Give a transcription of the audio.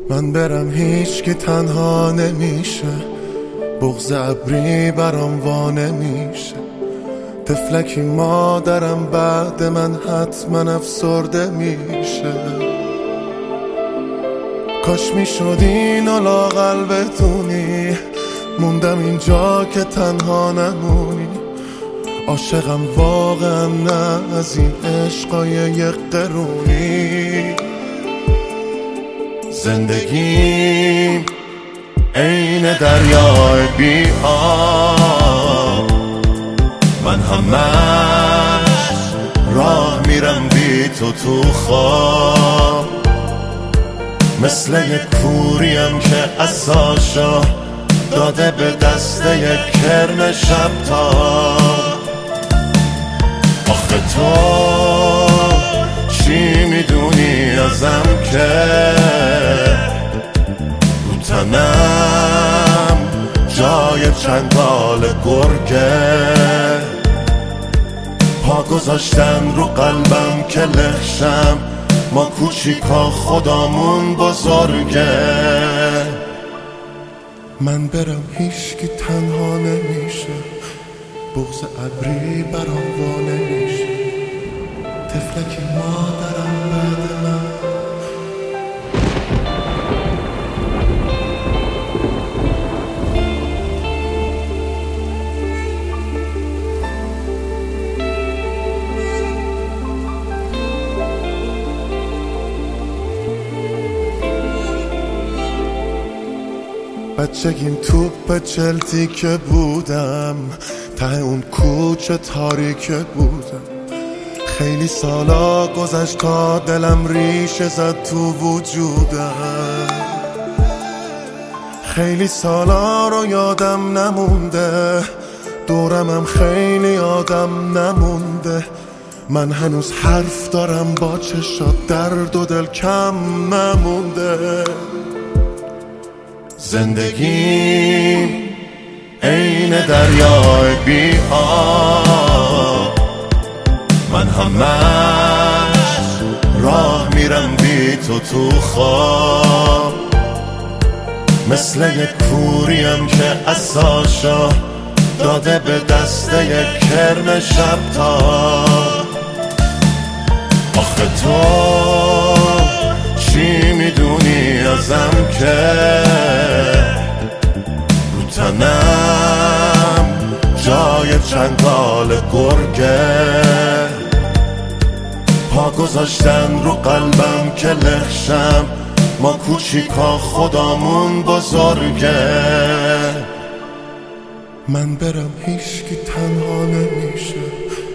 من برم هیچ که تنها نمیشه، بغض ابری برام وا نمیشه. طفلکی مادرم بعد من حتما افسرده میشه. کاش میشد اینو لااقل بدونی، موندم اینجا که تنها نمونی. عاشقم واقعا نه از این عشقای یک قرونی. زندگیم عین دریای بی آب، من همش راه میرم بی تو خواب. مثل یک کوریم که عصاشو داده به دست یک کرم شبتاب. آخه تو چی میدونی ازم که رو تنم جای چنگال گرگه؟ پا گذاشتن رو قلبم که لخشم، ما کوچیکا خدامون بزرگه. من برم هیچ که تنها نمیشه، بغض ابری برام وا نمیشه. طفلکی مادرم بعد من. بچگیم توپ چلتی که بودم، ته اون کوچه تاریکه بودم. خیلی سالا گذشت تا دلم ریشه زد تو وجودم. خیلی سالا رو یادم نمونده، دورمم خیلی آدم نمونده. من هنوز حرف دارم با چشات، درد و دل کم نمونده. زندگیم عین دریای بی آب، من همش راه میرم بی تو خواب. مثل یک کوریم که عصاشو داده به دست یک کرم شبتاب. آخه تو چی میدونی ازم که رو تنم جای چنگال گرگه؟ پا گذاشتن رو قلبم که لخشم، ما کوچیکا خدامون بزرگه. من برم هیچ که تنها نمیشه،